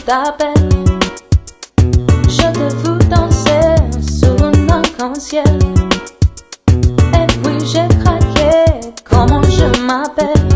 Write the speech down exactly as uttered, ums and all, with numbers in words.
t'appelle. Je te fous danser sous un arc-en-ciel. Et puis j'ai craqué, comment je m'appelle.